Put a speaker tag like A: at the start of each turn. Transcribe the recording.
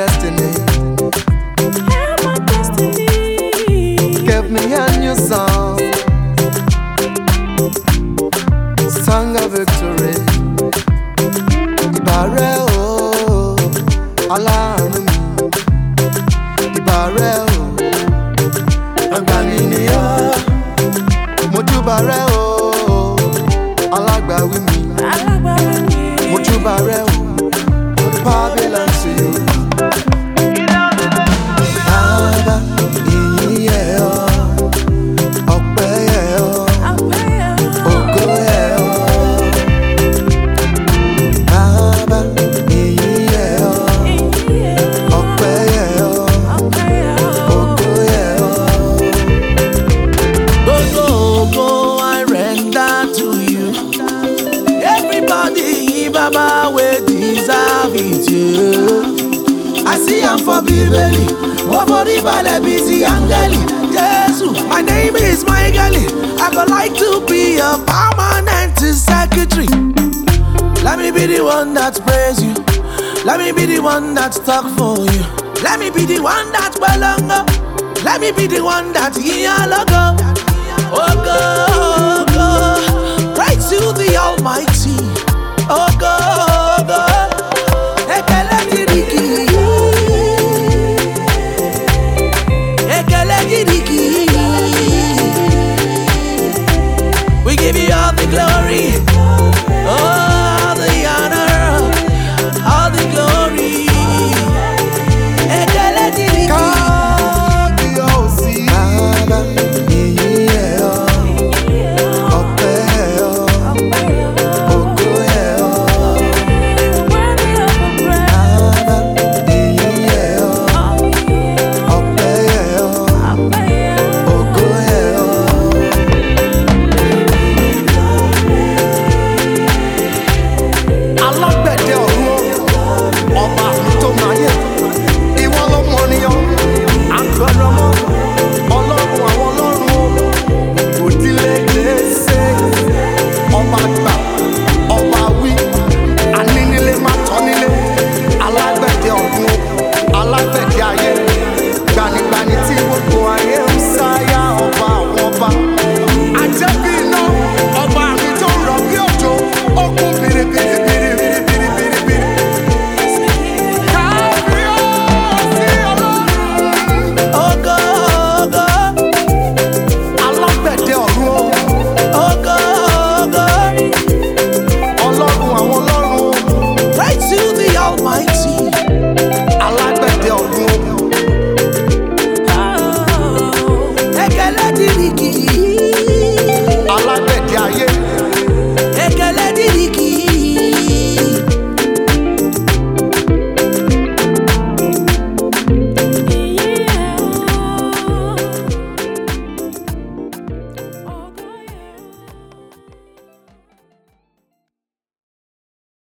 A: destiny.
B: Hear my destiny.
A: Give me a new song, song of victory. Ibare o, Alárùn mi. Ibare o, Agbani ni o. Mojúbà rẹ o, alágbàwí mi. Mojúbà rẹ o, power belongs to you. Baba, ìyìn yẹ ọ́, ọpẹ́ yẹ ọ́, ògo yẹ ọ́. Baba, ìyìn yẹ ọ́, ọpẹ́ yẹ ọ́, ògo yẹ ọ́. Gbogbo I render to you. Everybody, Baba, we deserve it. Yeah. I see I'm for Bibeli. What for the ballet busy angeli? Jesus, my name is Michael. I would like to be a permanent secretary. Let me be the one that praise you. Let me be the one that talk for you. Let me be the one that belong. Let me be the one that logo. Oh God, right to the Almighty. Oh God.